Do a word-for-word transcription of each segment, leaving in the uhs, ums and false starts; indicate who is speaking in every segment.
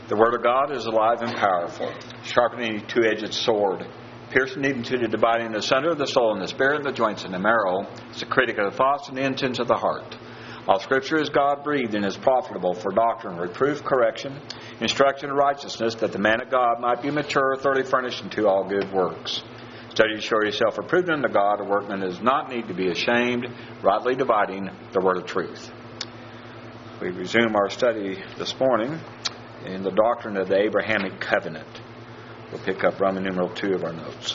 Speaker 1: The Word of God is alive and powerful, sharpening a two-edged sword, piercing even to the dividing asunder of the soul and the spirit and the joints and the marrow. It's a critic of the thoughts and the intents of the heart. All Scripture is God-breathed and is profitable for doctrine, reproof, correction, instruction in righteousness, that the man of God might be mature, thoroughly furnished unto all good works. Study to show yourself approved unto God, a workman does not need to be ashamed, rightly dividing the word of truth. We resume our study this morning in the doctrine of the Abrahamic covenant. We'll pick up Roman numeral two of our notes.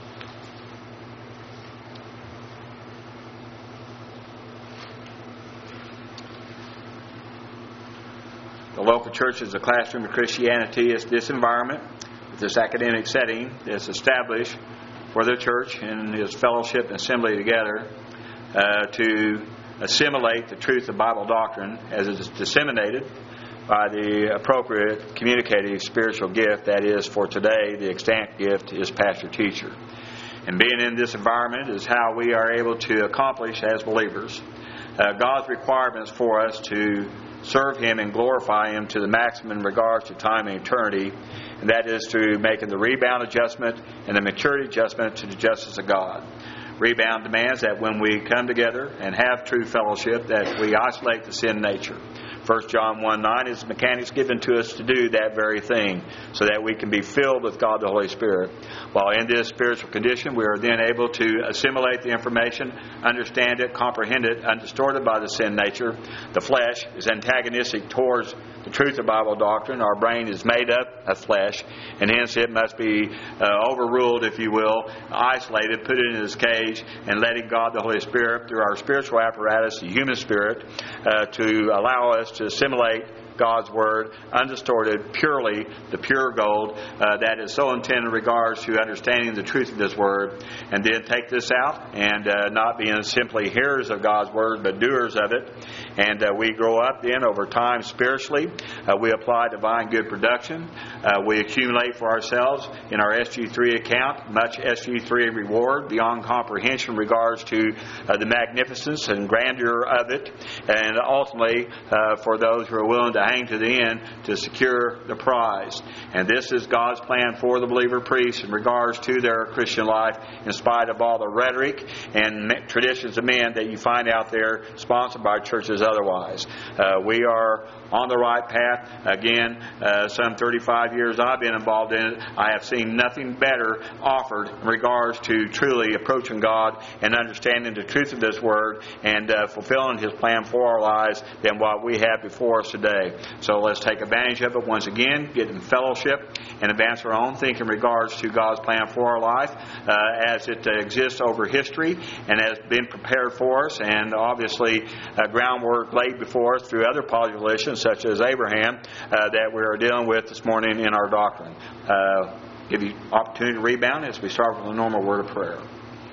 Speaker 1: The local church is a classroom of Christianity. It's this environment, this academic setting that's established for the church and its fellowship and assembly together uh, to assimilate the truth of Bible doctrine as it is disseminated by the appropriate communicative spiritual gift, that is, for today, the extant gift is pastor-teacher. And being in this environment is how we are able to accomplish as believers uh, God's requirements for us to serve Him and glorify Him to the maximum in regards to time and eternity, and that is through making the rebound adjustment and the maturity adjustment to the justice of God. Rebound demands that when we come together and have true fellowship, that we isolate the sin nature. First John one nine is the mechanics given to us to do that very thing, so that we can be filled with God the Holy Spirit. While in this spiritual condition, we are then able to assimilate the information, understand it, comprehend it, undistorted by the sin nature. The flesh is antagonistic towards the truth of Bible doctrine. Our brain is made up of flesh, and hence it must be uh, overruled, if you will, isolated, put it in its cage, and letting God the Holy Spirit, through our spiritual apparatus, the human spirit, uh, to allow us to assimilate God's Word, undistorted, purely, the pure gold uh, that is so intended in regards to understanding the truth of this Word, and then take this out and uh, not being simply hearers of God's Word, but doers of it. And uh, we grow up then over time spiritually. Uh, we apply divine good production. Uh, we accumulate for ourselves in our S G three account much S G three reward beyond comprehension in regards to uh, the magnificence and grandeur of it, and ultimately uh, for those who are willing to hang to the end to secure the prize. And this is God's plan for the believer priests in regards to their Christian life, in spite of all the rhetoric and traditions of men that you find out there sponsored by churches otherwise. Uh, we are on the right path. Again, uh, some thirty-five years I've been involved in it, I have seen nothing better offered in regards to truly approaching God and understanding the truth of this Word and uh, fulfilling His plan for our lives than what we have before us today. So let's take advantage of it once again, get in fellowship, and advance our own thinking in regards to God's plan for our life uh, as it uh, exists over history and has been prepared for us, and obviously uh, groundwork laid before us through other populations such as Abraham uh, that we are dealing with this morning in our doctrine. Uh, give you opportunity to rebound as we start with a normal word of prayer.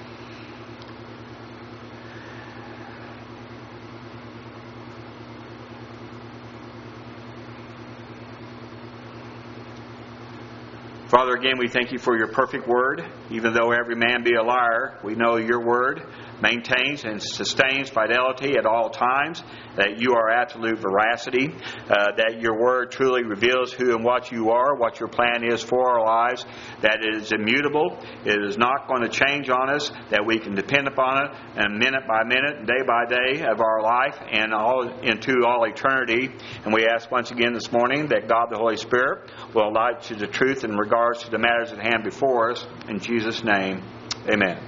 Speaker 1: Father, again, we thank You for Your perfect Word. Even though every man be a liar, we know Your Word maintains and sustains fidelity at all times, that You are absolute veracity, uh, that Your Word truly reveals who and what You are, what Your plan is for our lives, that it is immutable, it is not going to change on us, that we can depend upon it, and minute by minute, day by day of our life, and all into all eternity. And we ask once again this morning that God the Holy Spirit will light to the truth in regards to the matters at hand before us. In Jesus' name, amen.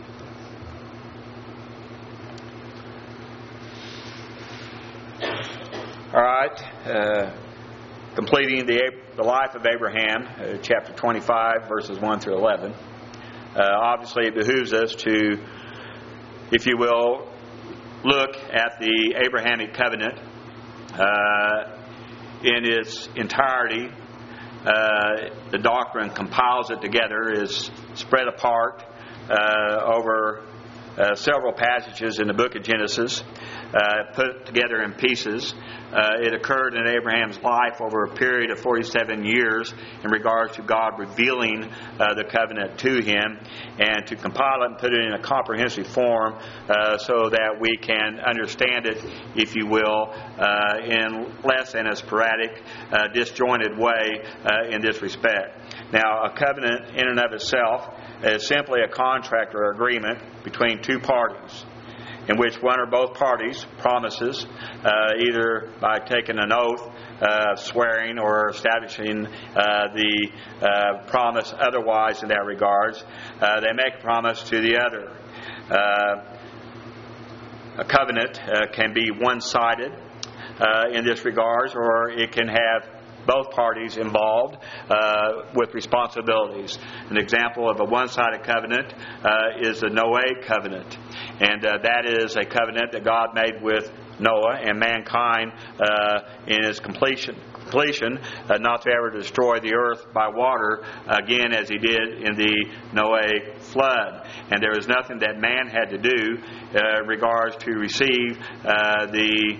Speaker 1: All right, uh, completing the, the life of Abraham, uh, chapter twenty-five, verses one through eleven. Uh, obviously, it behooves us to, if you will, look at the Abrahamic covenant uh, in its entirety. Uh, the doctrine compiles it together, is spread apart uh, over uh, several passages in the book of Genesis. uh, put together in pieces. Uh, it occurred in Abraham's life over a period of forty-seven years in regards to God revealing uh, the covenant to him, and to compile it and put it in a comprehensive form uh, so that we can understand it, if you will, uh, in less than a sporadic, uh, disjointed way uh, in this respect. Now, a covenant in and of itself is simply a contract or agreement between two parties, in which one or both parties promises, uh, either by taking an oath, uh, swearing, or establishing uh, the uh, promise otherwise in that regards, uh, they make a promise to the other. Uh, a covenant uh, can be one-sided uh, in this regards, or it can have both parties involved uh, with responsibilities. An example of a one-sided covenant uh, is the Noahic covenant. And uh, that is a covenant that God made with Noah and mankind uh, in its completion. completion uh, not to ever destroy the earth by water again as he did in the Noahic flood. And there was nothing that man had to do uh, in regards to receive uh, the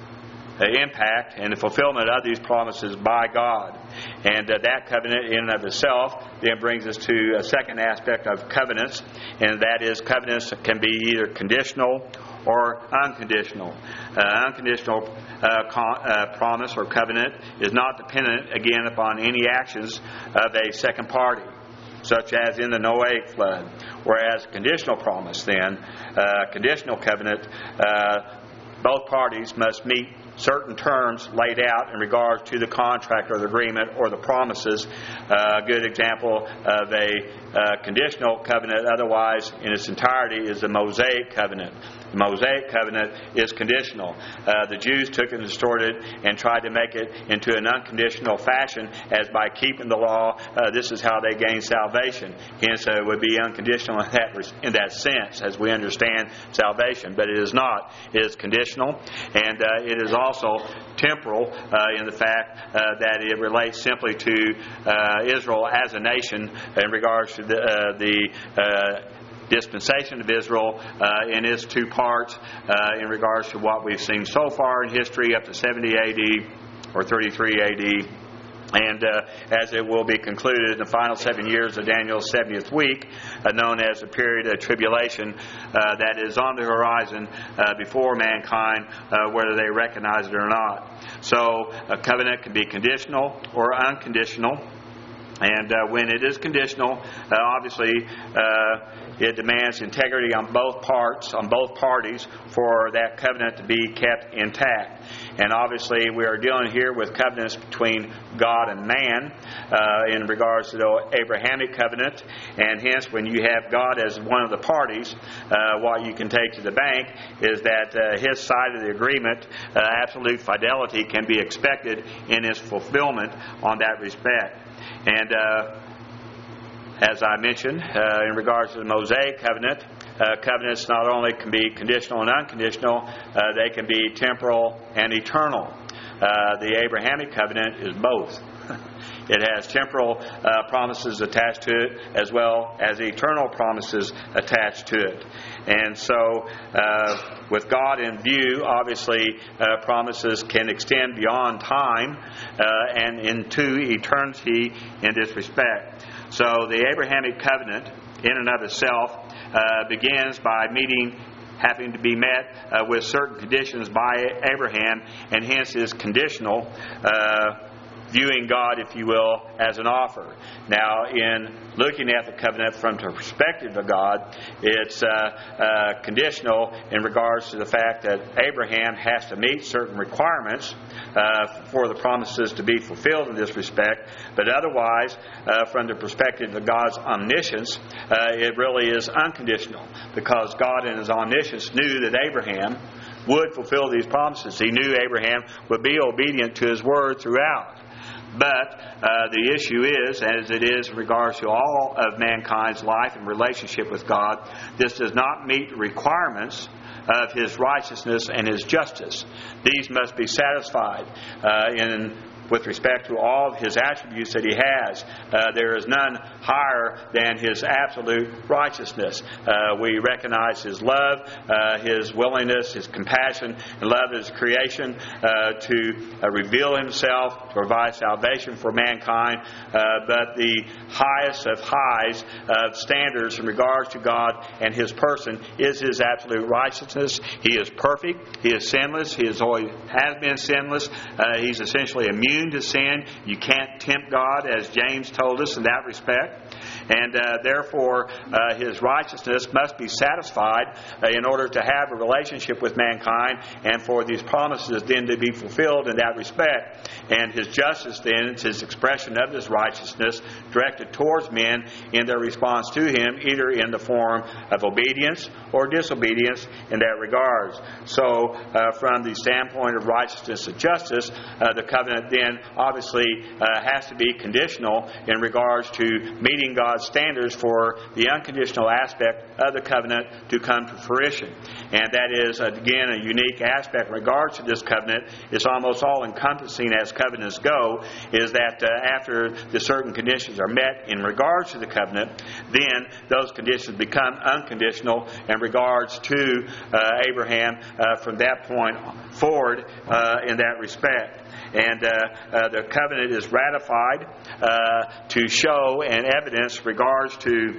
Speaker 1: The impact and the fulfillment of these promises by God. And uh, that covenant in and of itself then brings us to a second aspect of covenants, and that is covenants can be either conditional or unconditional. Uh, unconditional uh, con- uh, promise or covenant is not dependent, again, upon any actions of a second party, such as in the Noahic flood. Whereas conditional promise then, uh, conditional covenant, uh, both parties must meet certain terms laid out in regards to the contract or the agreement or the promises. Uh, a good example of a uh, conditional covenant otherwise in its entirety is the Mosaic covenant. The Mosaic covenant is conditional. Uh, the Jews took it and distorted it and tried to make it into an unconditional fashion, as by keeping the law, uh, this is how they gain salvation. Hence, uh, it would be unconditional in that, in that sense, as we understand salvation. But it is not. It is conditional, and uh, it is also temporal uh, in the fact uh, that it relates simply to uh, Israel as a nation in regards to the, uh, the uh, dispensation of Israel uh, in its two parts uh, in regards to what we've seen so far in history up to seventy A D or thirty-three A D. And uh, as it will be concluded in the final seven years of Daniel's seventieth week, uh, known as the period of tribulation uh, that is on the horizon uh, before mankind, uh, whether they recognize it or not. So a covenant can be conditional or unconditional. And uh, when it is conditional, uh, obviously uh, it demands integrity on both parts, on both parties, for that covenant to be kept intact. And obviously we are dealing here with covenants between God and man uh, in regards to the Abrahamic covenant. And hence, when you have God as one of the parties, uh, what you can take to the bank is that uh, his side of the agreement, uh, absolute fidelity can be expected in its fulfillment on that respect. And uh, as I mentioned, uh, in regards to the Mosaic covenant, uh, covenants not only can be conditional and unconditional, uh, they can be temporal and eternal. Uh, the Abrahamic covenant is both. It has temporal uh, promises attached to it as well as eternal promises attached to it. And so, uh, with God in view, obviously uh, promises can extend beyond time uh, and into eternity in this respect. So the Abrahamic covenant in and of itself uh, begins by meeting having to be met uh, with certain conditions by Abraham, and hence is conditional, uh, viewing God, if you will, as an offer. Now, in looking at the covenant from the perspective of God, it's uh, uh, conditional in regards to the fact that Abraham has to meet certain requirements uh, for the promises to be fulfilled in this respect. But otherwise, uh, from the perspective of God's omniscience, uh, it really is unconditional, because God in His omniscience knew that Abraham would fulfill these promises. He knew Abraham would be obedient to his word throughout. But uh, the issue is, as it is in regards to all of mankind's life and relationship with God, this does not meet the requirements of His righteousness and His justice. These must be satisfied uh, in with respect to all of His attributes that He has. Uh, there is none higher than His absolute righteousness. Uh, we recognize His love, uh, His willingness, His compassion, and love His creation uh, to uh, reveal Himself, to provide salvation for mankind. Uh, but the highest of highs of standards in regards to God and His person is His absolute righteousness. He is perfect. He is sinless. He is always has been sinless. Uh, he's essentially immune to sin. You can't tempt God, as James told us in that respect. And uh, therefore, uh, His righteousness must be satisfied uh, in order to have a relationship with mankind and for these promises then to be fulfilled in that respect. And His justice then is His expression of His righteousness directed towards men in their response to Him, either in the form of obedience or disobedience in that regards. So, uh, from the standpoint of righteousness and justice, uh, the covenant then obviously uh, has to be conditional in regards to meeting God's standards for the unconditional aspect of the covenant to come to fruition. And that is, again, a unique aspect in regards to this covenant. It's almost all-encompassing as covenants go, is that uh, after the certain conditions are met in regards to the covenant, then those conditions become unconditional in regards to uh, Abraham uh, from that point forward uh, in that respect. And uh, uh, the covenant is ratified uh, to show and evidence regards to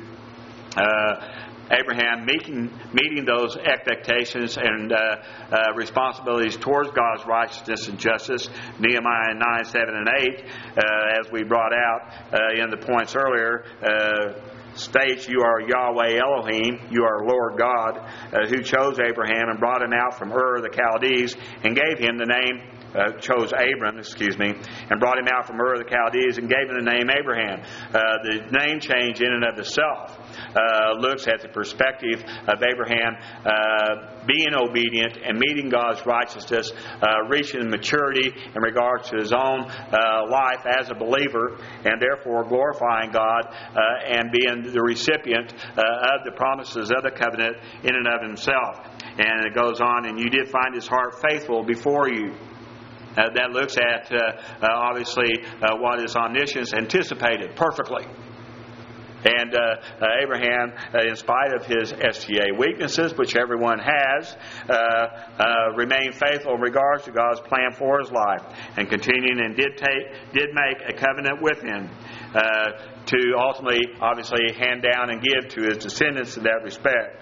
Speaker 1: uh, Abraham meeting, meeting those expectations and uh, uh, responsibilities towards God's righteousness and justice. Nehemiah nine, seven, and eight, uh, as we brought out uh, in the points earlier, uh, states, "You are Yahweh Elohim, you are Lord God, uh, who chose Abraham and brought him out from Ur of the Chaldees and gave him the name Uh, chose Abram, excuse me, and brought him out from Ur of the Chaldees and gave him the name Abraham." Uh, the name change in and of itself uh, looks at the perspective of Abraham uh, being obedient and meeting God's righteousness, uh, reaching maturity in regards to his own uh, life as a believer, and therefore glorifying God uh, and being the recipient uh, of the promises of the covenant in and of himself. And it goes on, "And you did find his heart faithful before you." Uh, that looks at, uh, uh, obviously, uh, what his omniscience anticipated perfectly. And uh, uh, Abraham, uh, in spite of his S T A weaknesses, which everyone has, uh, uh, remained faithful in regards to God's plan for his life, and continuing and did take, did make a covenant with him uh, to ultimately, obviously, hand down and give to his descendants in that respect.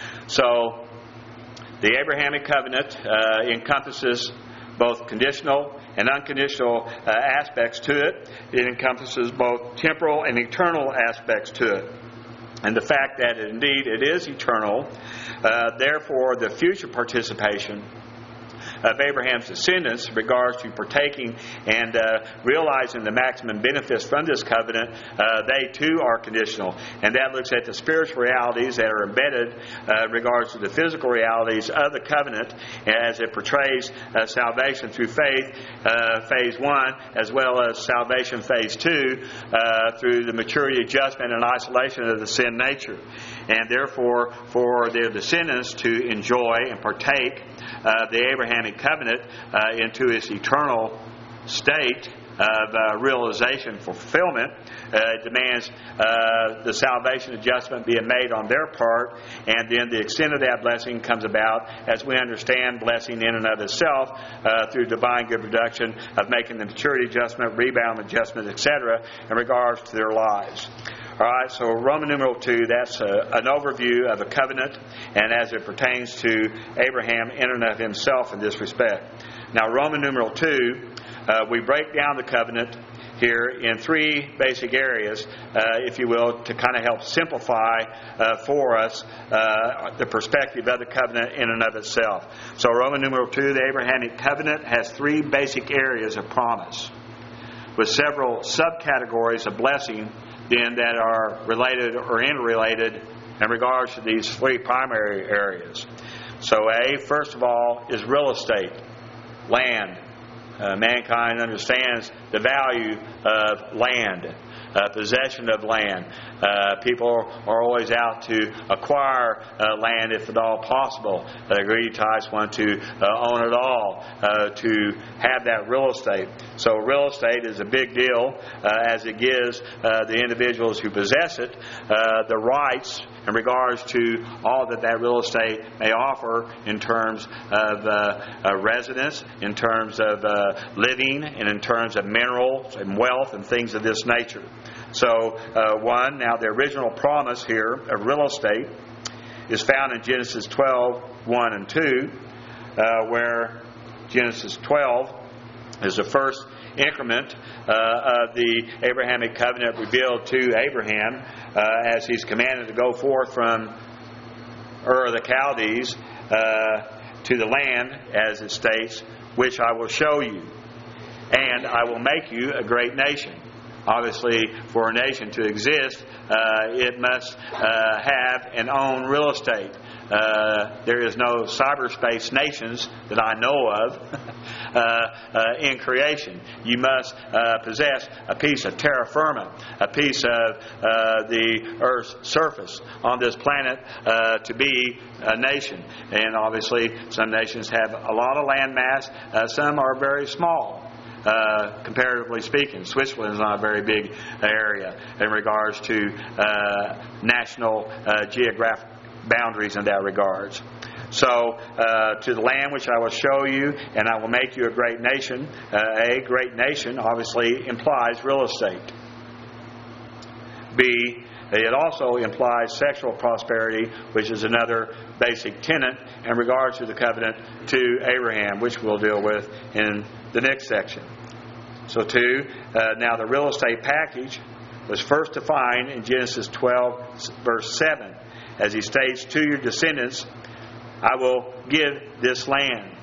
Speaker 1: So, the Abrahamic covenant uh, encompasses both conditional and unconditional uh, aspects to it. It encompasses both temporal and eternal aspects to it. And the fact that indeed it is eternal, uh, therefore the future participation of Abraham's descendants in regards to partaking and uh, realizing the maximum benefits from this covenant, uh, they too are conditional. And that looks at the spiritual realities that are embedded uh, in regards to the physical realities of the covenant as it portrays uh, salvation through faith, uh, phase one, as well as salvation phase two, uh, through the maturity, adjustment, and isolation of the sin nature. And therefore, for their descendants to enjoy and partake of the Abrahamic covenant uh, into its eternal state of uh, realization, fulfillment, uh, demands uh, the salvation adjustment being made on their part, and then the extent of that blessing comes about as we understand blessing in and of itself uh, through divine good production of making the maturity adjustment, rebound adjustment, et cetera, in regards to their lives. All right, so Roman numeral two, that's a, an overview of a covenant and as it pertains to Abraham in and of himself in this respect. Now, Roman numeral two, uh, we break down the covenant here in three basic areas, uh, if you will, to kind of help simplify uh, for us uh, the perspective of the covenant in and of itself. So, Roman numeral two, the Abrahamic covenant has three basic areas of promise, with several subcategories of blessing then that are related or interrelated in regards to these three primary areas. So A, first of all, is real estate, land. Uh, mankind understands the value of land. uh, possession of land. Uh, people are always out to acquire uh, land if at all possible. Uh, the greedy types want to uh, own it all, uh, to have that real estate. So real estate is a big deal uh, as it gives uh, the individuals who possess it uh, the rights in regards to all that that real estate may offer in terms of uh, uh, residence, in terms of uh, living, and in terms of minerals and wealth and things of this nature. So, uh, one, now the original promise here of real estate is found in Genesis twelve, one and two, uh, where Genesis twelve is the first increment uh, of the Abrahamic covenant revealed to Abraham uh, as he's commanded to go forth from Ur of the Chaldees uh, to the land, as it states, which I will show you, and I will make you a great nation. Obviously, for a nation to exist, uh, it must uh, have and own real estate. Uh, there is no cyberspace nations that I know of uh, uh, in creation. You must uh, possess a piece of terra firma, a piece of uh, the Earth's surface on this planet uh, to be a nation. And obviously, some nations have a lot of land mass. Uh, some are very small. Uh, comparatively speaking, Switzerland is not a very big area in regards to uh, national uh, geographic boundaries in that regards. So, uh, to the land which I will show you, and I will make you a great nation. Uh, a great nation obviously implies real estate. B, it also implies sexual prosperity, which is another basic tenet in regards to the covenant to Abraham, which we'll deal with in the next section. So two, uh, now the real estate package was first defined in Genesis twelve, verse seven, as he states, to your descendants I will give this land.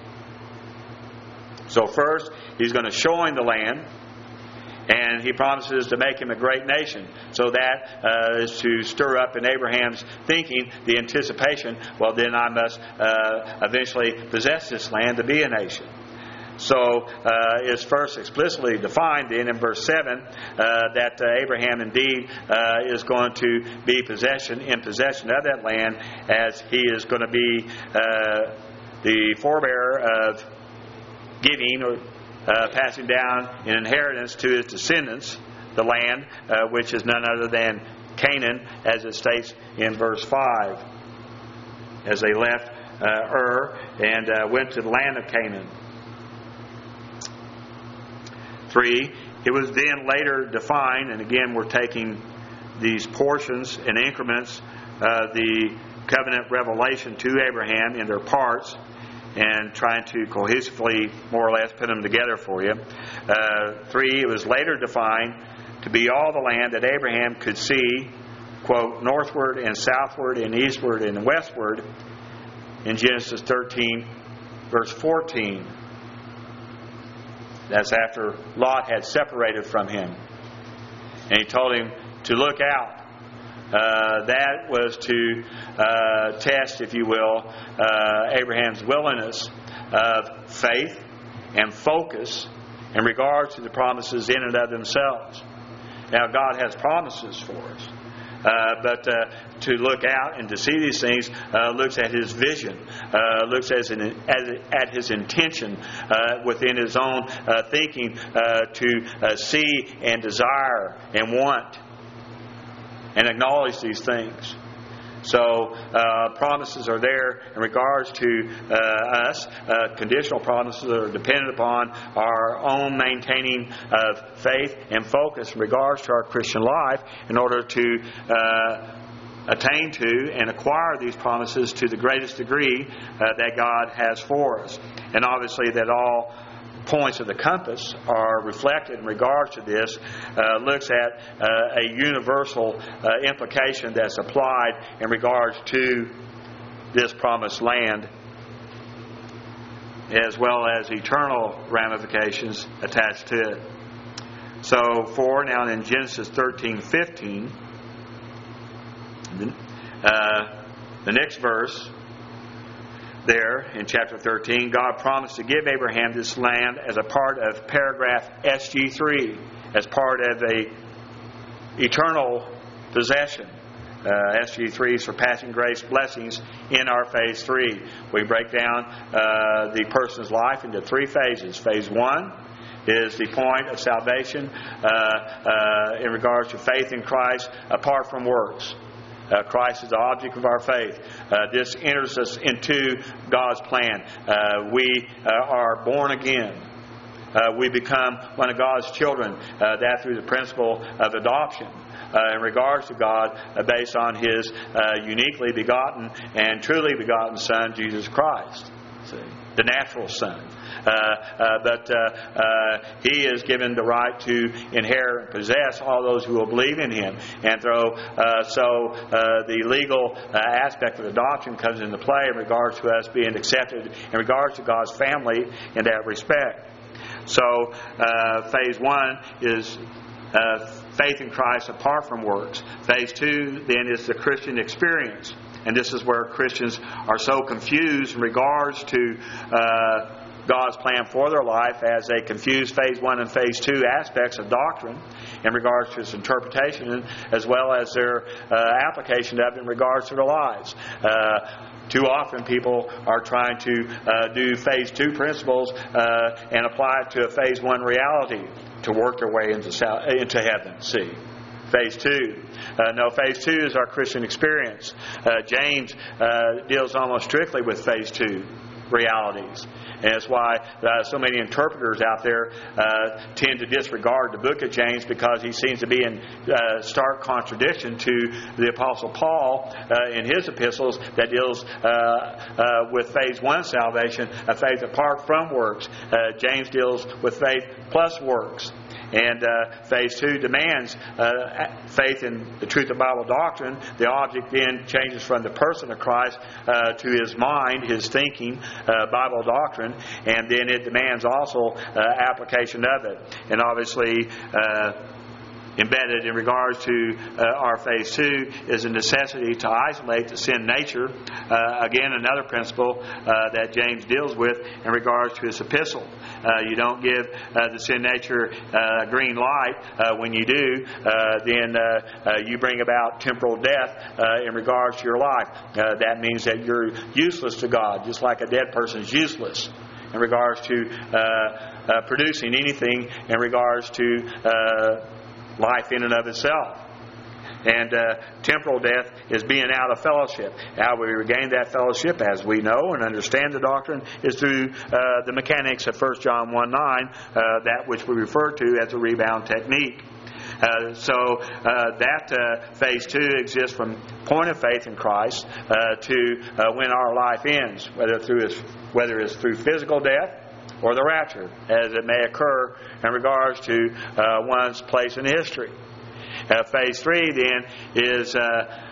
Speaker 1: So first, he's going to show him the land, and he promises to make him a great nation. So that uh, is to stir up in Abraham's thinking the anticipation, well, then I must uh, eventually possess this land to be a nation. So uh, it's first explicitly defined then in verse seven uh, that uh, Abraham indeed uh, is going to be possession in possession of that land, as he is going to be uh, the forebearer of giving or uh, passing down in inheritance to his descendants the land, uh, which is none other than Canaan, as it states in verse five, as they left uh, Ur and uh, went to the land of Canaan. Three, it was then later defined, and again we're taking these portions and increments of the covenant revelation to Abraham in their parts and trying to cohesively, more or less, put them together for you. Uh, three, it was later defined to be all the land that Abraham could see, quote, northward and southward and eastward and westward in Genesis thirteen, verse fourteen. That's after Lot had separated from him. And he told him to look out. Uh, that was to uh, test, if you will, uh, Abraham's willingness of faith and focus in regards to the promises in and of themselves. Now, God has promises for us. Uh, but uh, to look out and to see these things uh, looks at his vision, uh, looks as an, as, at his intention uh, within his own uh, thinking uh, to uh, see and desire and want and acknowledge these things. So uh, promises are there in regards to uh, us. Uh, conditional promises are dependent upon our own maintaining of faith and focus in regards to our Christian life in order to uh, attain to and acquire these promises to the greatest degree uh, that God has for us. And obviously that all points of the compass are reflected in regards to this, uh, looks at uh, a universal uh, implication that's applied in regards to this promised land, as well as eternal ramifications attached to it. So, for now in Genesis thirteen fifteen, uh, the next verse, there in chapter thirteen, God promised to give Abraham this land as a part of paragraph S G three, as part of a eternal possession. Uh, S G three, surpassing grace blessings in our phase three. We break down uh, the person's life into three phases. Phase one is the point of salvation uh, uh, in regards to faith in Christ apart from works. Uh, Christ is the object of our faith. Uh, this enters us into God's plan. Uh, we uh, are born again. Uh, we become one of God's children. Uh, that through the principle of adoption. Uh, in regards to God, uh, based on His uh, uniquely begotten and truly begotten Son, Jesus Christ. See? The natural Son. Uh, uh, but uh, uh, He is given the right to inherit and possess all those who will believe in Him. And through, uh, so uh, the legal uh, aspect of adoption comes into play in regards to us being accepted in regards to God's family in that respect. So uh, phase one is uh, faith in Christ apart from works. Phase two then is the Christian experience. And this is where Christians are so confused in regards to uh, God's plan for their life, as they confuse phase one and phase two aspects of doctrine in regards to its interpretation, as well as their uh, application of it in regards to their lives. Uh, Too often people are trying to uh, do phase two principles uh, and apply it to a phase one reality to work their way into into heaven. See, phase two. Uh, no, phase two is our Christian experience. Uh, James uh, deals almost strictly with phase two realities. And that's why uh, so many interpreters out there uh, tend to disregard the book of James, because he seems to be in uh, stark contradiction to the Apostle Paul uh, in his epistles that deals uh, uh, with phase one salvation, a faith apart from works. Uh, James deals with faith plus works. And uh, phase two demands uh, faith in the truth of Bible doctrine. The object then changes from the person of Christ uh, to his mind, his thinking, uh, Bible doctrine, and then it demands also uh, application of it. And obviously, uh, embedded in regards to uh, our phase two is a necessity to isolate the sin nature. Uh, again, another principle uh, that James deals with in regards to his epistle. Uh, you don't give uh, the sin nature uh, green light. Uh, when you do, uh, then uh, uh, you bring about temporal death uh, in regards to your life. Uh, that means that you're useless to God, just like a dead person is useless in regards to uh, uh, producing anything in regards to uh, life in and of itself. And uh, temporal death is being out of fellowship. How we regain that fellowship, as we know and understand the doctrine, is through uh, the mechanics of First John one nine, uh, that which we refer to as the rebound technique. Uh, so uh, that uh, phase two exists from point of faith in Christ uh, to uh, when our life ends, whether through his, whether it's through physical death or the rapture, as it may occur in regards to uh, one's place in history. Uh, phase three, then, is uh,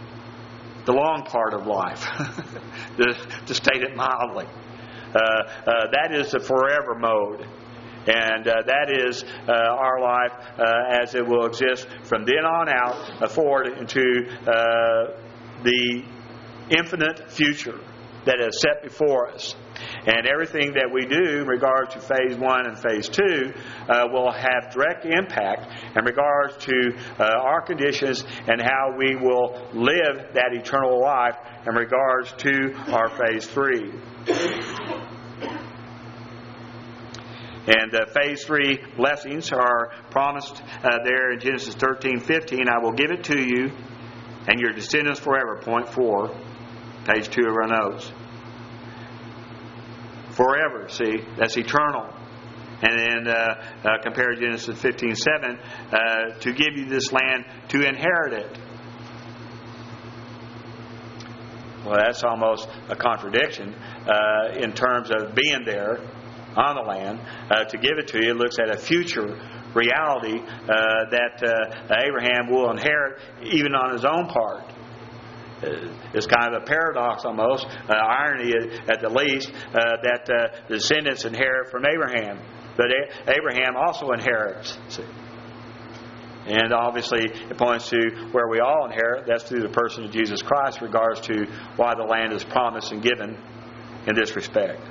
Speaker 1: the long part of life, to, to state it mildly. Uh, uh, that is the forever mode. And uh, that is uh, our life uh, as it will exist from then on out, uh, forward into uh, the infinite future that is set before us. And everything that we do in regards to phase one and phase two uh, will have direct impact in regards to uh, our conditions and how we will live that eternal life in regards to our phase three. And uh, phase three blessings are promised uh, there in Genesis thirteen fifteen. I will give it to you and your descendants forever. Point four, page two of our notes. Forever, see, that's eternal. And then uh, uh, compare Genesis fifteen seven, uh, to give you this land to inherit it. Well, that's almost a contradiction uh, in terms of being there on the land. Uh, to give it to you, it looks at a future reality uh, that uh, Abraham will inherit even on his own part. It's kind of a paradox almost, uh, irony at the least, uh, that uh, the descendants inherit from Abraham. But A- Abraham also inherits. See? And obviously it points to where we all inherit. That's through the person of Jesus Christ in regards to why the land is promised and given in this respect.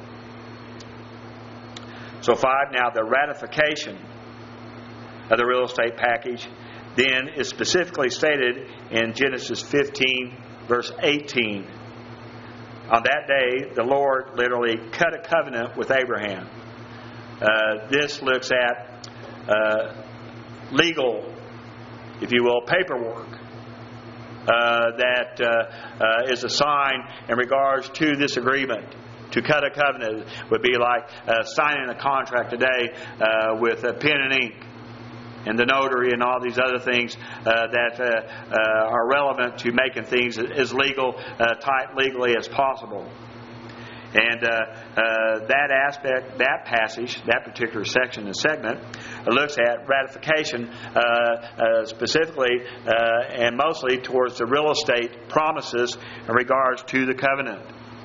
Speaker 1: So five, now the ratification of the real estate package then is specifically stated in Genesis fifteen, verse eighteen. On that day, the Lord literally cut a covenant with Abraham. Uh, this looks at uh, legal, if you will, paperwork uh, that uh, uh, is a sign in regards to this agreement. To cut a covenant would be like uh, signing a contract today uh, with a pen and ink and the notary and all these other things uh, that uh, uh, are relevant to making things as legal, uh, tight legally as possible. And uh, uh, that aspect, that passage, that particular section and segment uh, looks at ratification uh, uh, specifically uh, and mostly towards the real estate promises in regards to the covenant.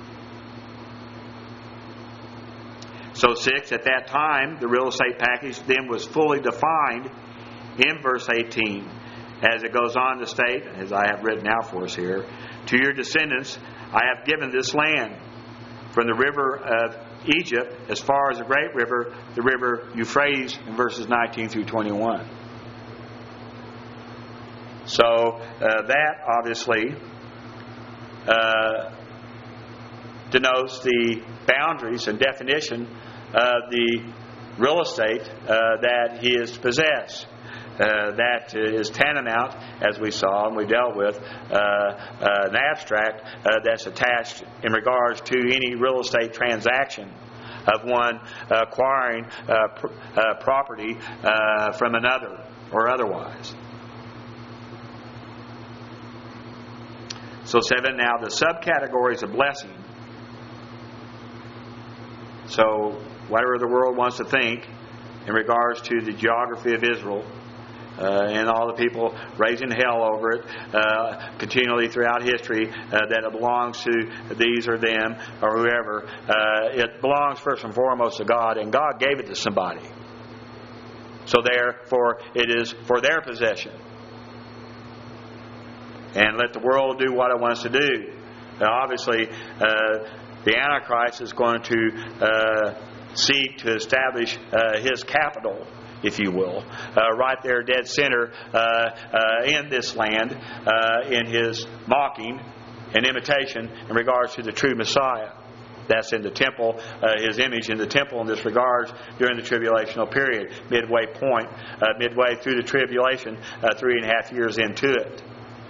Speaker 1: So six, at that time, the real estate package then was fully defined in verse eighteen. As it goes on to state, as I have written out for us here, to your descendants I have given this land, from the river of Egypt as far as the great river, the river Euphrates, in verses nineteen through twenty-one. So uh, that obviously uh, denotes the boundaries and definition of the real estate uh, that he is to possess. Uh, that is tantamount, as we saw and we dealt with, uh, uh, an abstract uh, that's attached in regards to any real estate transaction of one acquiring uh, pr- uh, property uh, from another or otherwise. So seven, now the subcategories of blessing. So whatever the world wants to think in regards to the geography of Israel, Uh, and all the people raising hell over it uh, continually throughout history, uh, that it belongs to these or them or whoever. Uh, it belongs first and foremost to God, and God gave it to somebody. So therefore, it is for their possession. And let the world do what it wants to do. Now, obviously, uh, the Antichrist is going to uh, seek to establish uh, his capital, if you will, uh, right there dead center uh, uh, in this land, uh, in his mocking and imitation in regards to the true Messiah. That's in the temple, uh, his image in the temple in this regards during the tribulational period, midway point, uh, midway through the tribulation, uh, three and a half years into it.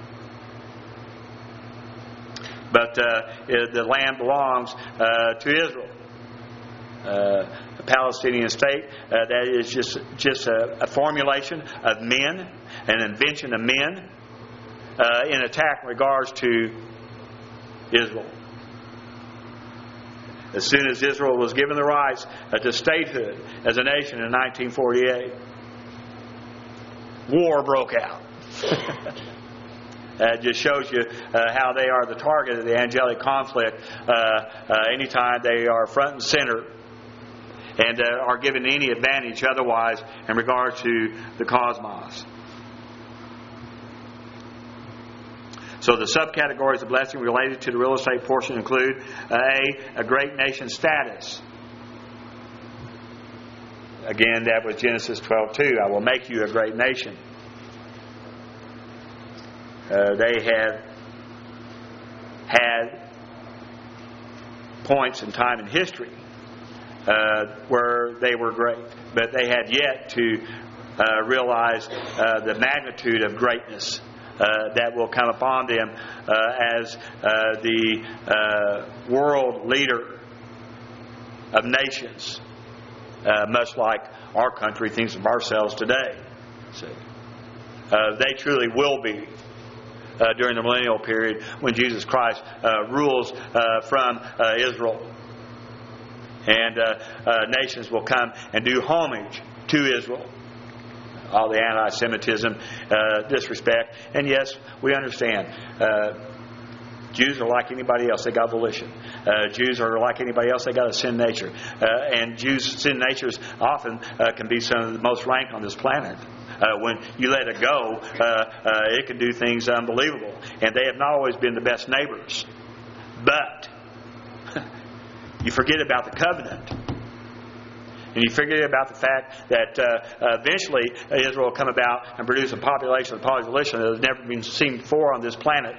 Speaker 1: But uh, the land belongs uh, to Israel. Uh, a Palestinian state uh, that is just just a, a formulation of men, an invention of men uh, in attack in regards to Israel. As soon as Israel was given the rights uh, to statehood as a nation in nineteen forty-eight, war broke out. That just shows you uh, how they are the target of the angelic conflict uh, uh, anytime they are front and center and uh, are given any advantage otherwise in regard to the cosmos. So the subcategories of blessing related to the real estate portion include uh, A, a great nation status. Again, that was Genesis twelve two. I will make you a great nation. Uh, they have had points in time in history uh, where they were great, but they had yet to uh, realize uh, the magnitude of greatness uh, that will come upon them uh, as uh, the uh, world leader of nations, uh, much like our country thinks of ourselves today. See, uh, they truly will be. Uh, during the millennial period when Jesus Christ uh, rules uh, from uh, Israel. And uh, uh, nations will come and do homage to Israel. All the anti-Semitism, uh, disrespect. And yes, we understand. Uh, Jews are like anybody else. They got volition. Uh, Jews are like anybody else. They got a sin nature. Uh, and Jews' sin natures often uh, can be some of the most rank on this planet. Uh, when you let it go, uh, uh, it can do things unbelievable. And they have not always been the best neighbors. But you forget about the covenant. And you figure about the fact that uh, eventually Israel will come about and produce a population, a population that has never been seen before on this planet.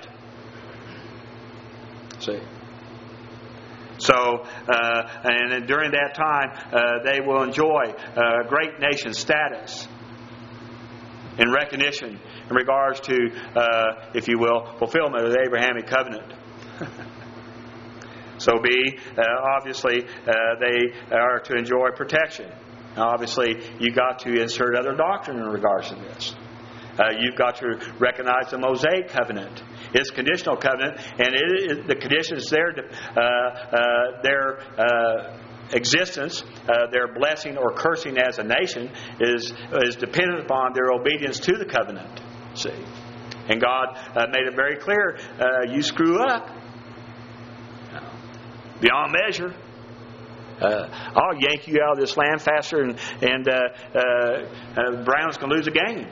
Speaker 1: See? So, uh, and during that time, uh, they will enjoy uh, great nation status in recognition in regards to, uh, if you will, fulfillment of the Abrahamic covenant. So B, uh, obviously, uh, they are to enjoy protection. Now, obviously, you've got to insert other doctrine in regards to this. Uh, you've got to recognize the Mosaic covenant. It's a conditional covenant, and it, it, the conditions there, uh, uh, their uh, existence, uh, their blessing or cursing as a nation is is dependent upon their obedience to the covenant. See, and God uh, made it very clear: uh, you screw up beyond measure, uh, I'll yank you out of this land faster, and and uh, uh, uh, Brown's going to lose a game.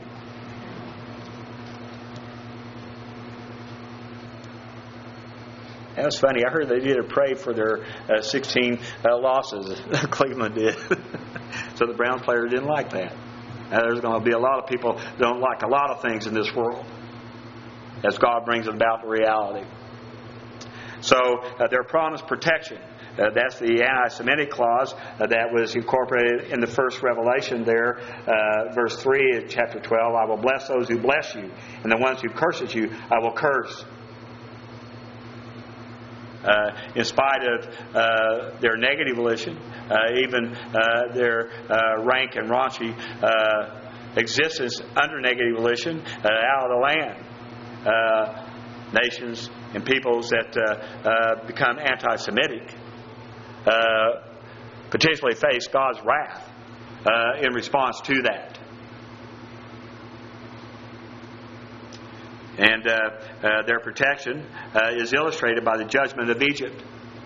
Speaker 1: That was funny. I heard they did a pray for their uh, sixteen uh, losses. Cleveland did. So the Browns player didn't like that. Now, there's going to be a lot of people that don't like a lot of things in this world as God brings it about to reality. So uh, their promised protection. Uh, that's the anti-Semitic clause uh, that was incorporated in the first revelation there, uh, verse three of chapter twelve. I will bless those who bless you, and the ones who curses you, I will curse. Uh, in spite of uh, their negative volition, uh, even uh, their uh, rank and raunchy uh, existence under negative volition, uh, out of the land. Uh, nations and peoples that uh, uh, become anti-Semitic uh, potentially face God's wrath uh, in response to that. And uh, uh, their protection uh, is illustrated by the judgment of Egypt.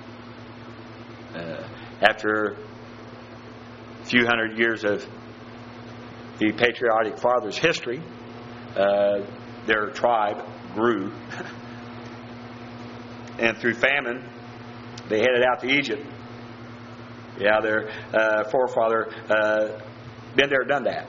Speaker 1: Uh, after a few hundred years of the patriotic fathers' history, uh, their tribe grew. And through famine, they headed out to Egypt. Yeah, their uh, forefather uh, been there, done that.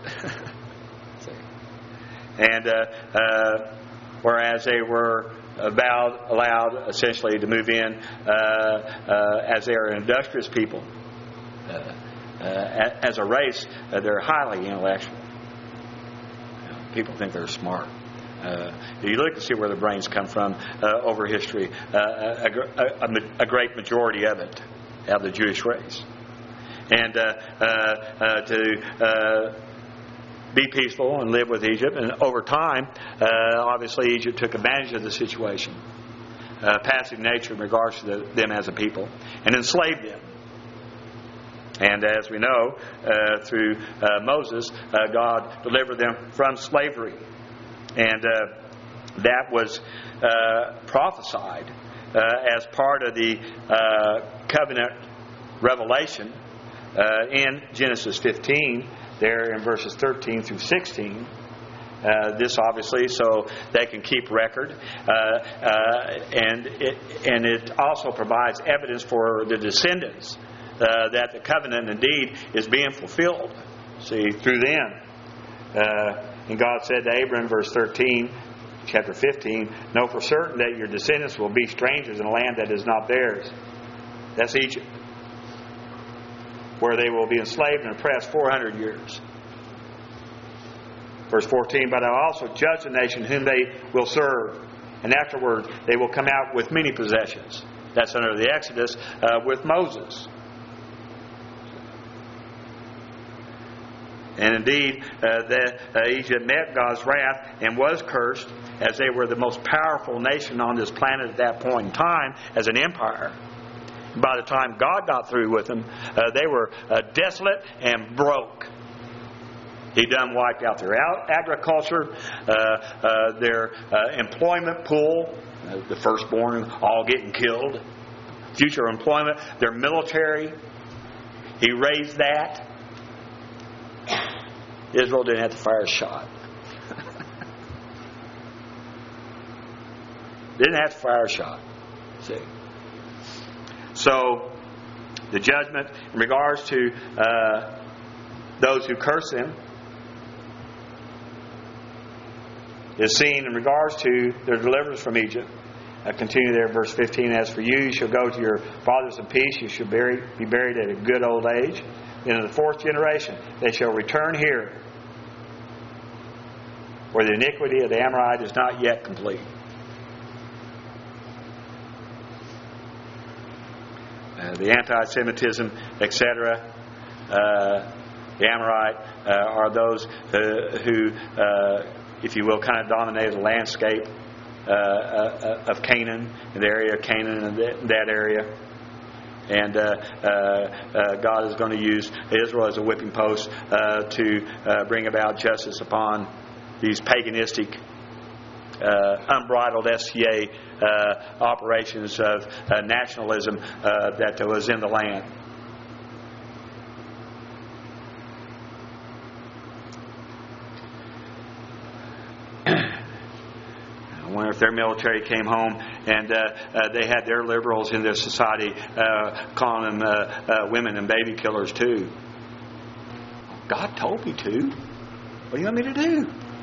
Speaker 1: And uh, uh, whereas they were allowed, allowed essentially to move in uh, uh, as they are industrious people, uh, uh, as a race, uh, they're highly intellectual. People think they're smart. Uh, you look to see where the brains come from uh, over history. Uh, a, a, a great majority of it out of the Jewish race. And uh, uh, uh, to uh, be peaceful and live with Egypt. And over time, uh, obviously Egypt took advantage of the situation. Uh, passive nature in regards to the, them as a people. And enslaved them. And as we know, uh, through uh, Moses, uh, God delivered them from slavery. And uh, that was uh, prophesied uh, as part of the uh, covenant revelation uh, in Genesis fifteen, there in verses thirteen through sixteen. Uh, this obviously so they can keep record, uh, uh, and it, and it also provides evidence for the descendants uh, that the covenant indeed is being fulfilled. See, through them. Uh, And God said to Abram, verse thirteen, chapter fifteen, know for certain that your descendants will be strangers in a land that is not theirs. That's Egypt. Where they will be enslaved and oppressed four hundred years. Verse fourteen, but I will also judge the nation whom they will serve. And afterward they will come out with many possessions. That's under the Exodus uh, with Moses. And indeed, uh, the, uh, Egypt met God's wrath and was cursed, as they were the most powerful nation on this planet at that point in time as an empire. By the time God got through with them, uh, they were uh, desolate and broke. He done wiped out their agriculture, uh, uh, their uh, employment pool, uh, the firstborn all getting killed, future employment, their military. He raised that. Israel didn't have to fire a shot. Didn't have to fire a shot. See. So, The judgment in regards to uh, those who curse Him is seen in regards to their deliverance from Egypt. I continue there, verse fifteen. As for you, you shall go to your fathers in peace. You shall bury, be buried at a good old age. In the fourth generation, they shall return here, where the iniquity of the Amorite is not yet complete. Uh, the anti-Semitism, et cetera. Uh, the Amorite uh, are those uh, who, uh, if you will, kind of dominate the landscape uh, uh, of Canaan, in the area of Canaan, and that, that area. And uh, uh, uh, God is going to use Israel as a whipping post uh, to uh, bring about justice upon these paganistic, uh, unbridled S T A uh, operations of uh, nationalism uh, that was in the land. I wonder if their military came home and uh, uh, they had their liberals in their society uh, calling them uh, uh, women and baby killers too. God told me to. What do you want me to do?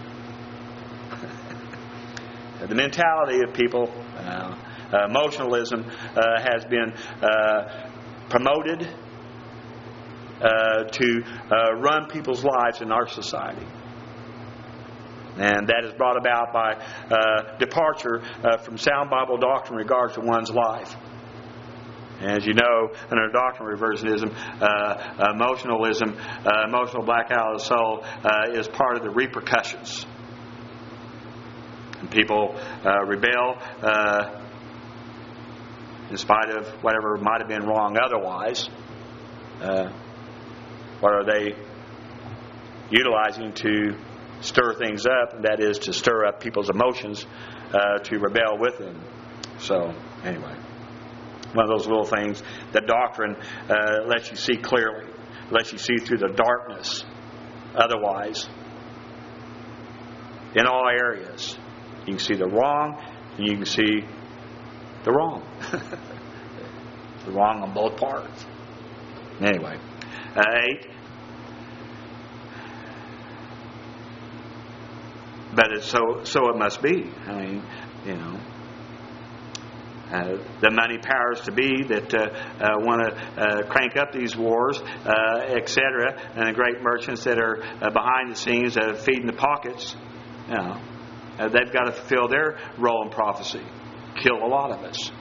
Speaker 1: The mentality of people, uh, uh, emotionalism, uh, has been uh, promoted uh, to uh, run people's lives in our society. And that is brought about by uh, departure uh, from sound Bible doctrine in regards to one's life. As you know, under doctrine of reversionism, uh, emotionalism, uh, emotional blackout of the soul uh, is part of the repercussions. And people uh, rebel uh, in spite of whatever might have been wrong otherwise. Uh, what are they utilizing to stir things up? And that is to stir up people's emotions uh, to rebel with them. So, anyway. One of those little things. The doctrine uh, lets you see clearly. Lets you see through the darkness. Otherwise, in all areas, you can see the wrong and you can see the wrong. The wrong on both parts. Anyway. Uh, eight. But it's so, so it must be. I mean, you know. Uh, the money powers to be that uh, uh, want to uh, crank up these wars, uh, et cetera, and the great merchants that are uh, behind the scenes uh, feeding the pockets, you know, uh, they've got to fulfill their role in prophecy. Kill a lot of us.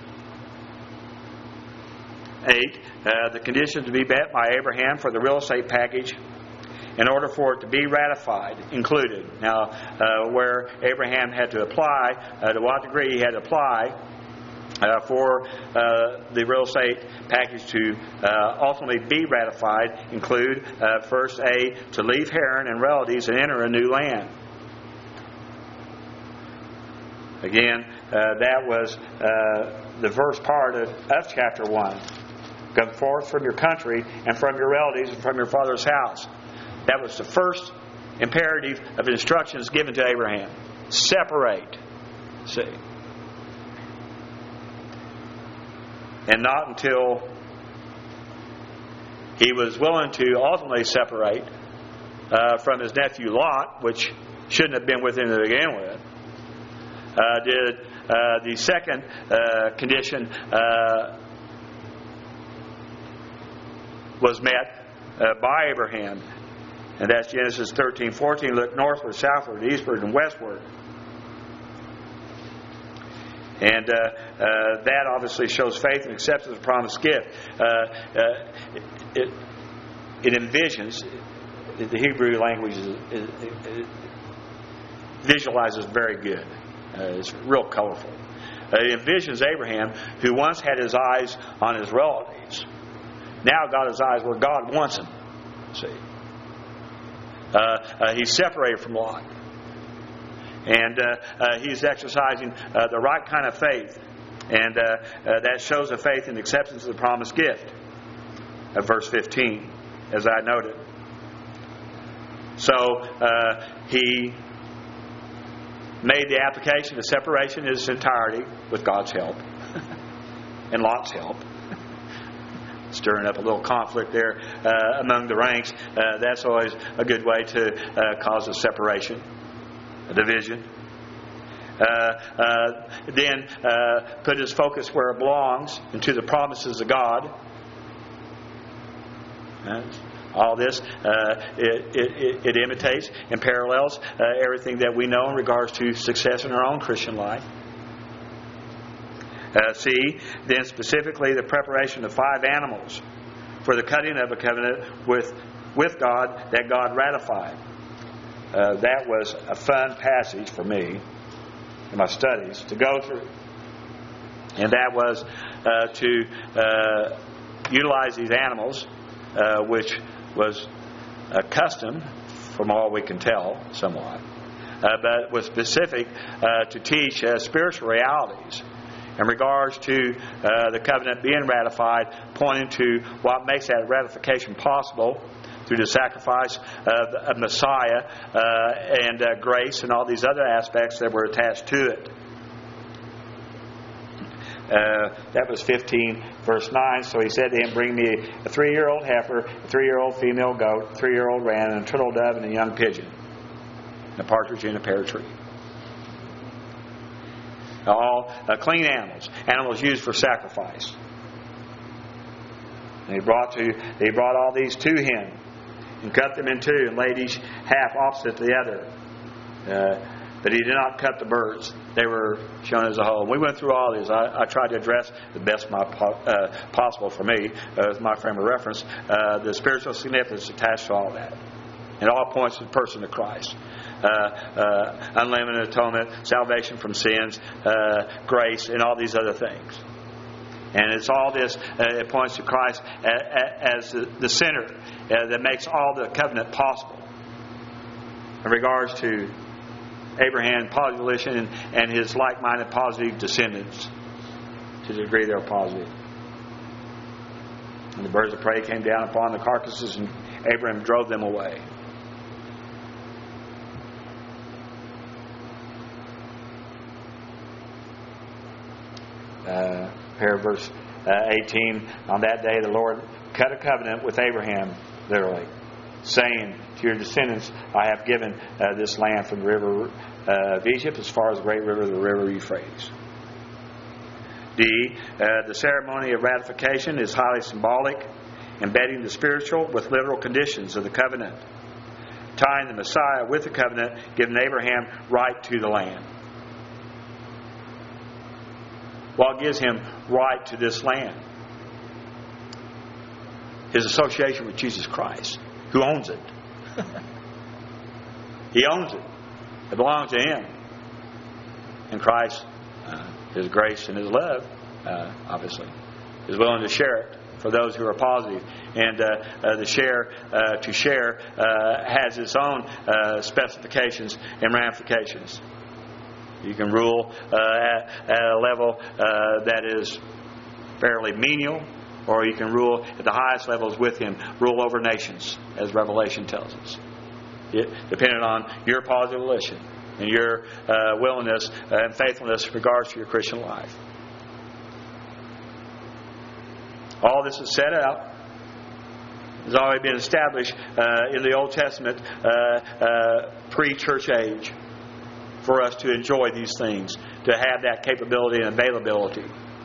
Speaker 1: Eight, uh, the conditions to be met by Abraham for the real estate package in order for it to be ratified included. Now, uh, where Abraham had to apply, uh, to what degree he had to apply, Uh, for uh, the real estate package to uh, ultimately be ratified include uh, first A, to leave Haran and relatives and enter a new land. Again, uh, that was uh, the first part of, of chapter one. Come forth from your country and from your relatives and from your father's house. That was the first imperative of instructions given to Abraham. Separate. See. And not until he was willing to ultimately separate uh, from his nephew Lot, which shouldn't have been with him to begin with, uh, did uh, the second uh, condition uh, was met uh, by Abraham. And that's Genesis thirteen fourteen. Look northward, southward, eastward, and westward. And uh, uh, that obviously shows faith and acceptance of the promised gift. Uh, uh, it, it envisions, the Hebrew language is, it, it, it visualizes very good. Uh, it's real colorful. Uh, it envisions Abraham, who once had his eyes on his relatives, now got his eyes where God wants him. See, uh, uh, he's separated from Lot. And uh, uh, he's exercising uh, the right kind of faith. And uh, uh, that shows a faith in acceptance of the promised gift. Of verse fifteen, as I noted. So uh, he made the application of separation in its entirety with God's help. And Lot's help. stirring up a little conflict there uh, among the ranks. Uh, that's always a good way to uh, cause a separation, a division. Uh, uh, then uh, put his focus where it belongs, into the promises of God. Uh, all this, uh, it, it, it imitates and parallels uh, everything that we know in regards to success in our own Christian life. Uh, C, then specifically the preparation of five animals for the cutting of a covenant with, with God that God ratified. Uh, that was a fun passage for me in my studies to go through. And that was uh, to uh, utilize these animals, uh, which was a custom, from all we can tell, somewhat, uh, but was specific uh, to teach uh, spiritual realities in regards to uh, the covenant being ratified, pointing to what makes that ratification possible through the sacrifice of, of Messiah uh, and uh, grace and all these other aspects that were attached to it. Uh, that was fifteen, verse nine. So he said to him, bring me a three-year-old heifer, a three-year-old female goat, a three-year-old ram, and a turtle dove, and a young pigeon, and a partridge in a pear tree. All uh, clean animals, animals used for sacrifice. And he brought to he brought all these to him, and cut them in two, and laid each half opposite the other. Uh, but he did not cut the birds; they were shown as a whole. We went through all these. I, I tried to address the best my, uh, possible for me, uh, with my frame of reference, uh, the spiritual significance attached to all that. It all points to the person of Christ. Uh, uh, unlimited atonement, salvation from sins, uh, grace, and all these other things. And it's all this, uh, it points to Christ as, as the, the center uh, that makes all the covenant possible. In regards to Abraham, positive volition, and, and his like-minded positive descendants, to the degree they're positive. And the birds of prey came down upon the carcasses, and Abraham drove them away. Uh, here, verse uh, eighteen. On that day, the Lord cut a covenant with Abraham, literally, saying, "To your descendants, I have given uh, this land from the river uh, of Egypt as far as the great river, the river Euphrates." D. Uh, the ceremony of ratification is highly symbolic, embedding the spiritual with literal conditions of the covenant, tying the Messiah with the covenant, giving Abraham right to the land. What gives him right to this land? His association with Jesus Christ, who owns it. He owns it. It belongs to him. And Christ, uh, his grace and his love, uh, obviously, is willing to share it for those who are positive. And uh, uh, the share uh, to share uh, has its own uh, specifications and ramifications. You can rule uh, at, at a level uh, that is fairly menial, or you can rule at the highest levels with him, rule over nations, as Revelation tells us. It, depending on your positive volition and your uh, willingness and faithfulness in regards to your Christian life. All this is set out, has already been established uh, in the Old Testament uh, uh, pre-church age, for us to enjoy these things, to have that capability and availability.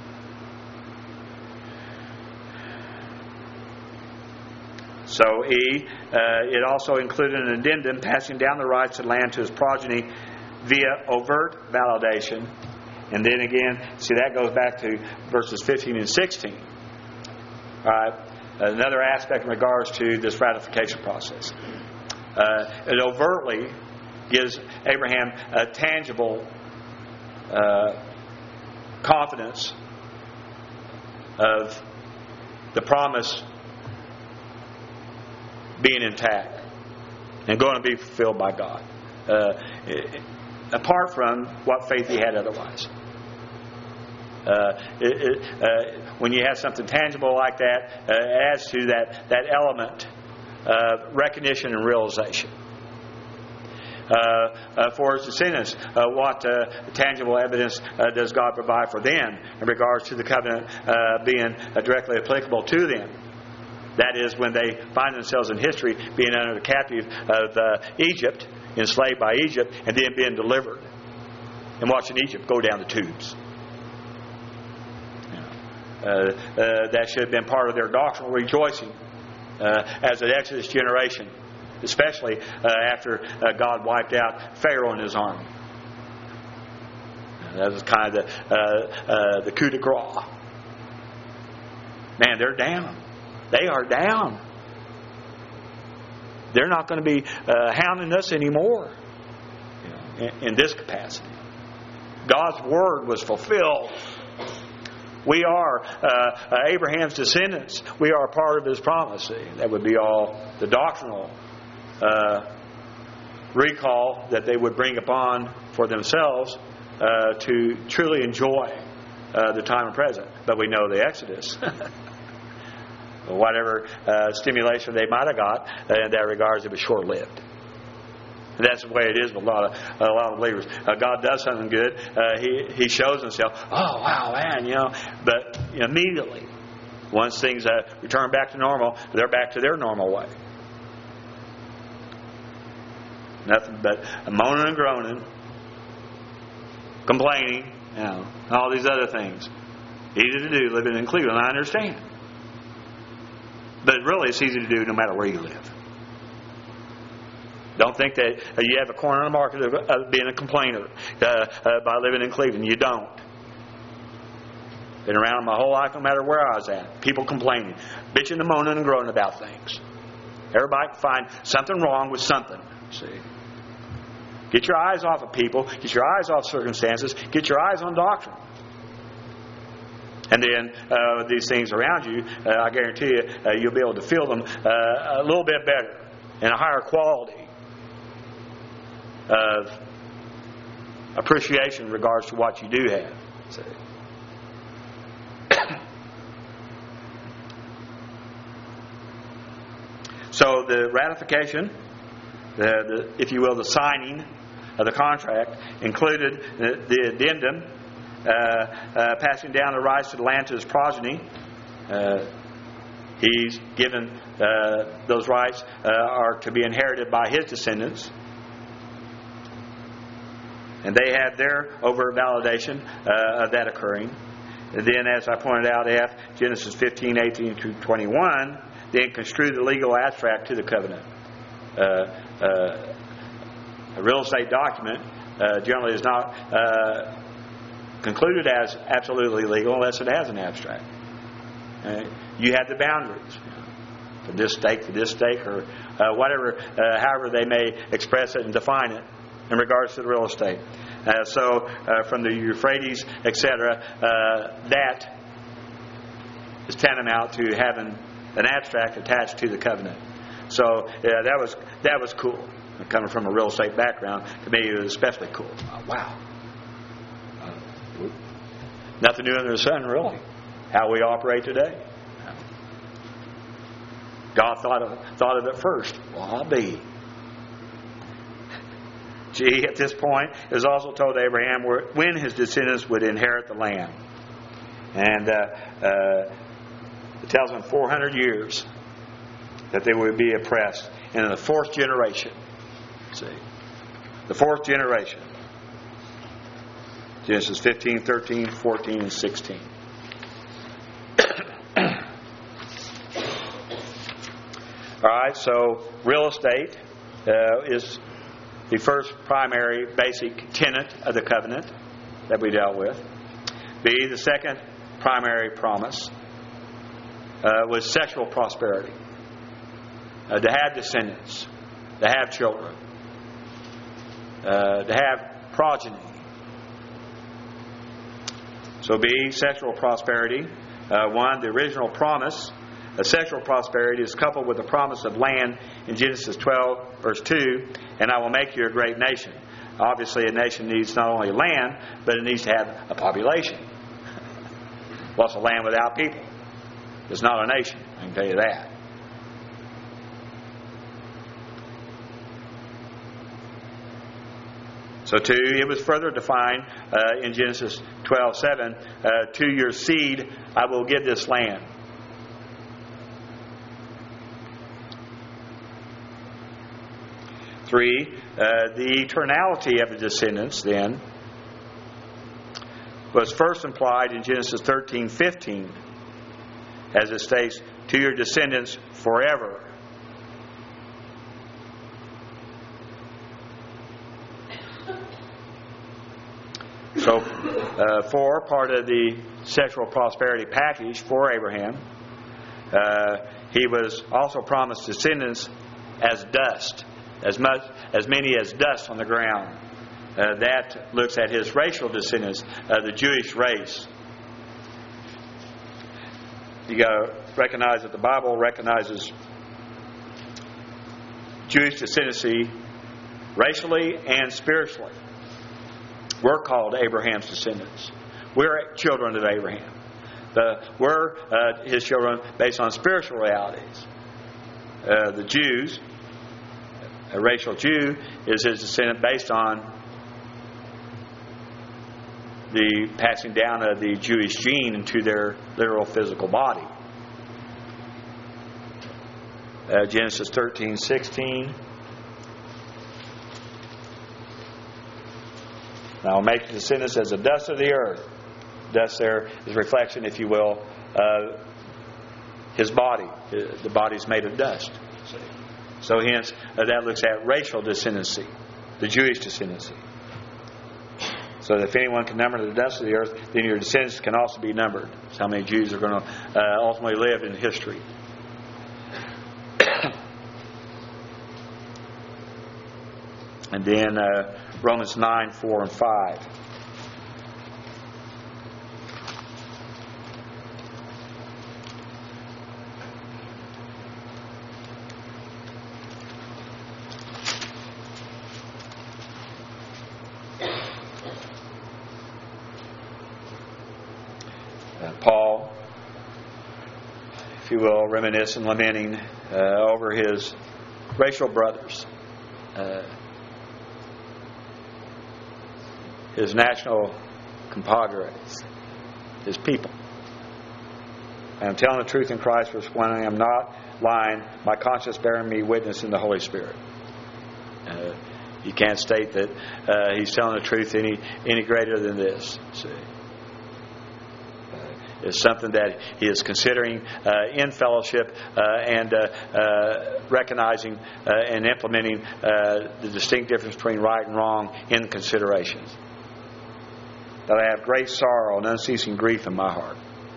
Speaker 1: So E, uh, it also included an addendum passing down the rights of land to his progeny via overt validation. And then again, see, that goes back to verses fifteen and sixteen. All right. Another aspect in regards to this ratification process. Uh, it overtly gives Abraham a tangible uh, confidence of the promise being intact and going to be fulfilled by God, uh, it, apart from what faith he had otherwise. Uh, it, it, uh, when you have something tangible like that, uh, it adds to that, that element of recognition and realization. uh, uh, for his descendants. Uh, what uh, tangible evidence uh, does God provide for them in regards to the covenant uh, being uh, directly applicable to them? That is, when they find themselves in history being under the captive of uh, Egypt, enslaved by Egypt, and then being delivered, and watching Egypt go down the tubes. Uh, uh, that should have been part of their doctrinal rejoicing uh, as an Exodus generation, especially uh, after uh, God wiped out Pharaoh and his army. Uh, that was kind of the, uh, uh, the coup de grace. Man, they're down. They are down. They're not going to be uh, hounding us anymore in, in this capacity. God's word was fulfilled. We are uh, Abraham's descendants. We are a part of his promise. That would be all the doctrinal uh, recall that they would bring upon for themselves uh, to truly enjoy uh, the time and present. But we know the Exodus. Whatever uh, stimulation they might have got in that regards, it was short-lived. And that's the way it is with a lot of a lot of believers. Uh, God does something good. Uh, he He shows Himself. Oh wow, man, you know. But immediately, once things uh, return back to normal, they're back to their normal way. Nothing but moaning and groaning, complaining, you know, all these other things. Easy to do living in Cleveland. I understand, but really, it's easy to do no matter where you live. Don't think that you have a corner on the market of being a complainer uh, uh, by living in Cleveland. You don't. Been around my whole life, no matter where I was at. People complaining, bitching and moaning and groaning about things. Everybody can find something wrong with something. See, get your eyes off of people. Get your eyes off circumstances. Get your eyes on doctrine. And then uh, these things around you, uh, I guarantee you, uh, you'll be able to feel them uh, a little bit better and a higher quality of appreciation in regards to what you do have. See? So the ratification, the, the, if you will, the signing of the contract included the, the addendum uh, uh, passing down the rights to the land to his progeny. Uh, he's given uh, those rights uh, are to be inherited by his descendants. And they had their overt validation uh, of that occurring. And then, as I pointed out, F, Genesis fifteen, eighteen to twenty-one, then construe the legal abstract to the covenant. Uh, uh, a real estate document uh, generally is not uh, concluded as absolutely legal unless it has an abstract. Uh, you have the boundaries for this stake, for this stake, or uh, whatever, uh, however they may express it and define it in regards to the real estate. Uh, so, uh, from the Euphrates, et cetera, uh, that is tantamount to having an abstract attached to the covenant. So, yeah, that was that was cool. Coming from a real estate background, to me it was especially cool. Oh, wow. Uh, nothing new under the sun, really. How we operate today. God thought of, thought of it first. Well, I'll be. G, at this point, is also told Abraham when his descendants would inherit the land. And uh, uh, it tells him four hundred years that they would be oppressed. And in the fourth generation, see, the fourth generation, Genesis fifteen, thirteen, fourteen, and sixteen. All right, so real estate uh, is the first primary basic tenet of the covenant that we dealt with. B, the second primary promise uh, was sexual prosperity. Uh, to have descendants, to have children, uh, to have progeny. So B, sexual prosperity. Uh, one, the original promise of sexual prosperity is coupled with the promise of land in Genesis twelve, verse two, and I will make you a great nation. Obviously, a nation needs not only land, but it needs to have a population. What's a land without people? It's not a nation, I can tell you that. So too, it was further defined uh, in Genesis twelve seven, uh, to your seed I will give this land. Three, uh, the eternality of the descendants then was first implied in Genesis thirteen fifteen, as it states, to your descendants forever. So, uh, four, part of the sexual prosperity package for Abraham, uh, he was also promised descendants as dust, as much as many as dust on the ground. Uh, that looks at his racial descendants, uh, the Jewish race. You got to recognize that the Bible recognizes Jewish descendancy racially and spiritually. We're called Abraham's descendants. We're children of Abraham. The, we're uh, his children based on spiritual realities. Uh, the Jews, a racial Jew, is his descendant based on the passing down of the Jewish gene into their literal physical body. Uh, Genesis thirteen sixteen. Now, I'll make the descendants as the dust of the earth. Dust there is reflection, if you will, of his body. The body is made of dust. So hence, uh, that looks at racial descendancy, the Jewish descendancy. So that if anyone can number the dust of the earth, then your descendants can also be numbered. That's how many Jews are going to uh, ultimately live in history. And then uh, Romans nine, four, and five. Uh, Paul, if you will, reminiscing, lamenting uh, over his racial brothers. Uh, his national compadres, his people. I am telling the truth in Christ, for when I am not lying, my conscience bearing me witness in the Holy Spirit. Uh, you can't state that uh, he's telling the truth any any greater than this. See, uh, it's something that he is considering uh, in fellowship uh, and uh, uh, recognizing uh, and implementing uh, the distinct difference between right and wrong in considerations. That I have great sorrow and unceasing grief in my heart.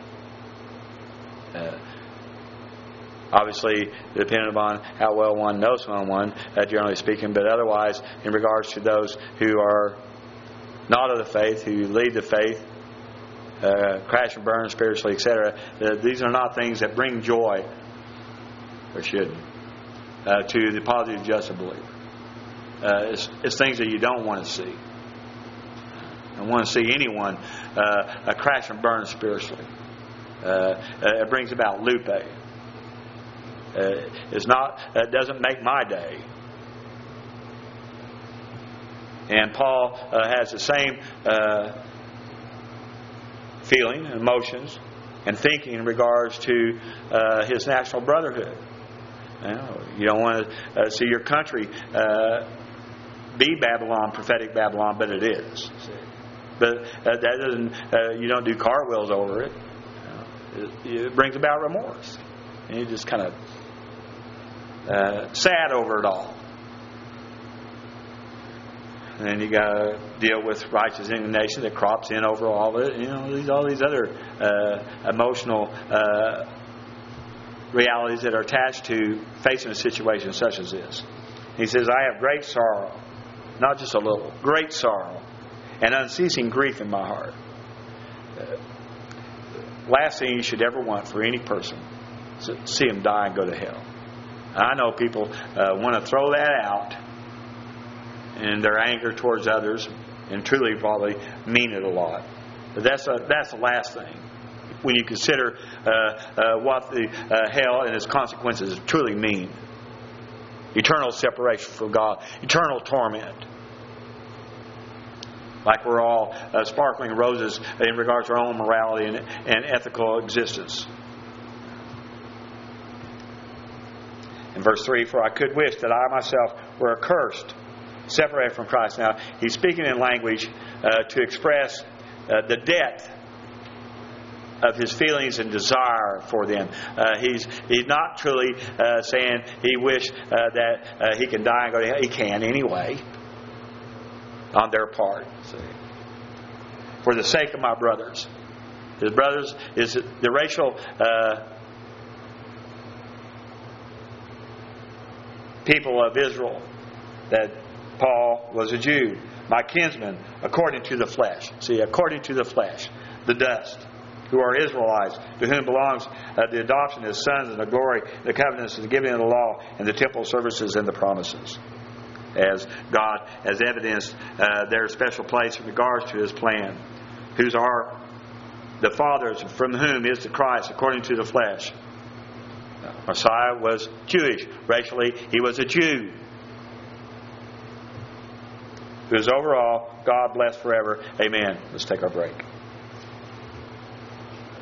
Speaker 1: Uh, obviously, depending upon how well one knows someone, uh, generally speaking, but otherwise, in regards to those who are not of the faith, who lead the faith, uh, crash and burn spiritually, et cetera, uh, these are not things that bring joy, or shouldn't, uh, to the positive, just believer. Uh, it's, it's things that you don't want to see. I don't want to see anyone uh, crash and burn spiritually. Uh, it brings about lupe. Uh, it's not. It doesn't make my day. And Paul uh, has the same uh, feeling, emotions, and thinking in regards to uh, his national brotherhood. You know, you don't want to uh, see your country uh, be Babylon, prophetic Babylon, but it is. See? But uh, that doesn't. Uh, you don't do cartwheels over it. It, it brings about remorse, and you just kind of uh, sad over it all. And then you got to deal with righteous indignation that crops in over all it. You know, these all these other uh, emotional uh, realities that are attached to facing a situation such as this. He says, "I have great sorrow, not just a little, great sorrow, and unceasing grief in my heart." Uh, last thing you should ever want for any person is to see him die and go to hell. I know people uh, want to throw that out in their anger towards others, and truly probably mean it a lot. But that's a, that's the last thing. When you consider uh, uh, what the uh, hell and its consequences truly mean. Eternal separation from God. Eternal torment. like we're all uh, sparkling roses in regards to our own morality and, and ethical existence. In verse three, for I could wish that I myself were accursed, separated from Christ. Now, he's speaking in language uh, to express uh, the depth of his feelings and desire for them. Uh, he's he's not truly uh, saying he wished uh, that uh, he can die and go to hell. He can anyway, on their part. See? For the sake of my brothers. His brothers is the racial uh, people of Israel, that Paul was a Jew. My kinsmen, according to the flesh. See, according to the flesh, the dust, who are Israelites, to whom belongs uh, the adoption as sons and the glory, the covenants, and the giving of the law, and the temple services and the promises. As God has evidenced uh, their special place in regards to His plan, whose are the fathers, from whom is the Christ, according to the flesh. Messiah was Jewish. Racially, he was a Jew. Who is overall God blessed forever. Amen. Let's take our break.